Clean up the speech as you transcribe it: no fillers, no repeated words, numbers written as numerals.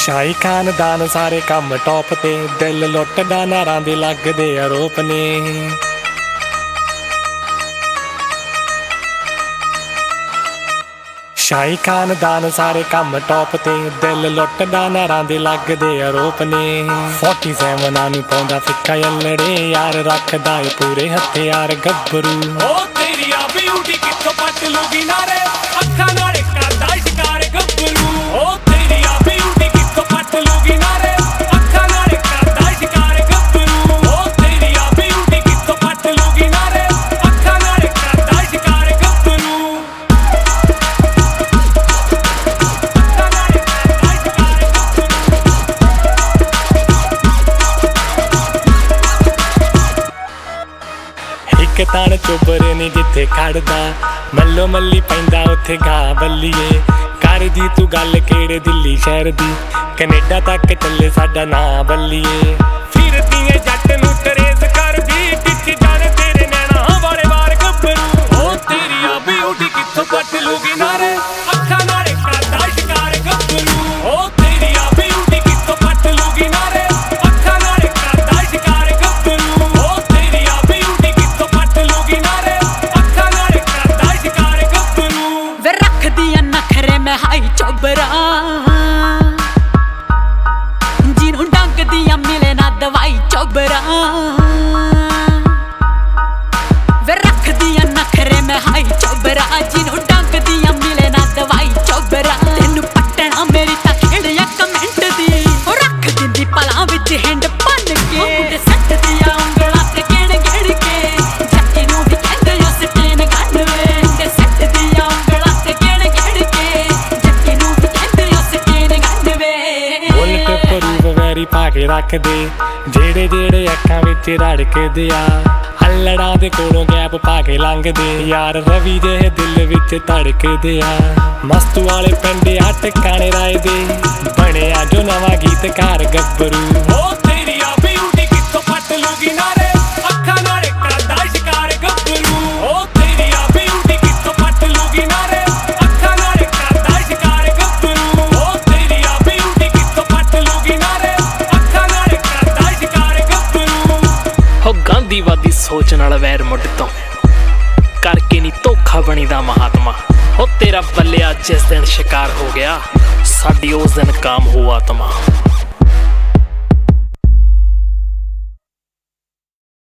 शाही खानदान सारे काम टॉप ते, दिल लुटदा नारां दे लगदे आरोप ने। शाही खानदान सारे काम टॉप ते, दिल लुटदा नारां दे लगदे आरोप ने। 47 नूं पाउंदा फिक्का यल्लड़े, यार रखदा ए पूरे हथियार गब्बरू। ओ तेरी आ ब्यूटी कित्थों पट लूगी नारे, अखां नाल करदा शिकार गब्बरू। ओ तेरी आ ब्यूटी कित्थों पट लूगी नारे, अखां नाल करदा शिकार गब्बरू। ओ तेरी आ ब्यूटी कित्थों पट लूगी नारे, अखां नाल करदा शिकार गब्बरू। एक तान चोबरे ने जिथे खड़दा, मल्लो मल्ली पैंदा उत्थे गा बल्लीए। कर दी तू गल केड़े दिल्ली शहर दी, कनेडा तक चले साडा ना बल्लीए। फिरदी ऐ जट नूं ट्रेस करदी, पिछ जाने तेरे नैना वाले वार गब्बरू। ओ तेरी आ ब्यूटी कित्थों पट लूगी नारे, अखां नाल करदा शिकार गब्बरू। ओ तेरी आ ब्यूटी कित्थों पट लूगी नारे, अखां नाल करदा शिकार गब्बरू। ओ तेरी आ ब्यूटी कित्थों पट लूगी नारे, अखां नाल करदा शिकार गब्बरू। वे रखदी आ नखरे मैं हाई चोबरा, जिन्हों डंगदी आ मिले ना दवाई चोबरा। वे रखदी आ नखरे मैं हाई चोबरा, जिन्हों डंगदी आ मिले ना दवाई चोबरा। तेनू पट्टना मेरी तां खेड़ या कमेंट दी, ओ रख दिंदी पलां विच हिंड भन के। मुंडे सट्टदी आ उंगलां ते गेड़ गेड़ के, जट्टी नूं भी कहंदे ओ सटेन गन वे। मुंडे सट्टदी आ उंगलां ते गेड़ गेड़ के, जट्टी नूं भी कहंदे ओ सटेन गन वे। उलट परूव वैरी पाके रख दे, जेड़े जेड़े अखां विच रड़कदे आ। अल्लड़ां दे कोलों गैप पाके लंघदे, यार रवि जेहे दिल विच धड़कदे आ। मस्तू वाले पिंड आ टकाने राय दे, बणिया जो नवां गीतकार गब्बरू। ओ तेरी आ ब्यूटी कित्थों पट लूगी नारे, अखां नाल करदा शिकार गब्बरू। ओ तेरी आ ब्यूटी कित्थों पट लूगी नारे, अखां नाल करदा शिकार गब्बरू। ओ तेरी आ ब्यूटी कित्थों पट लूगी नारे, अखां नाल करदा शिकार गब्बरू। हो गांधीवादी सोच नाल वैर मुੱਢ ਤੋਂ करके नी धोखा बनीदा महात्मा। हो तेरा बल्लिया जिस दिन शिकार हो गया, साडी उस दिन काम हो आत्मा।